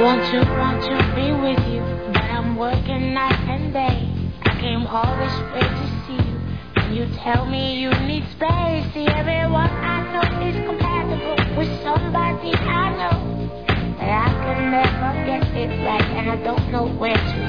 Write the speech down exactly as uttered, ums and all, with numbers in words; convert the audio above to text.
want to, want to be with you, but I'm working night and day. I came all this way to see you, and you tell me you need space. See, everyone I know is compatible with somebody I know, but I can never get it right, and I don't know where to